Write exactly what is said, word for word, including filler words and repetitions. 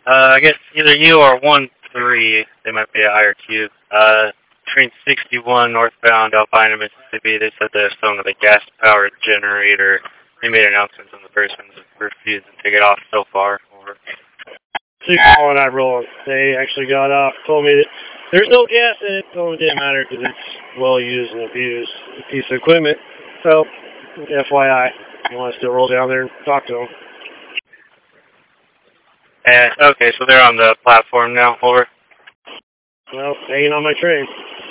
Uh, I guess either you or one three. They might be a higher cube. Uh, train sixty-one northbound Alpina, Mississippi. They said there's some of the gas-powered generator. They made announcements and the person's refusing to get off so far. Over. So on that roll, they actually got off. Told me that there's no gas in it. So it didn't matter because it's well used and abused piece of equipment. So, F Y I, you want us to roll down there and talk to them. And, okay, so they're on the platform now. Over. Well, hanging on my train.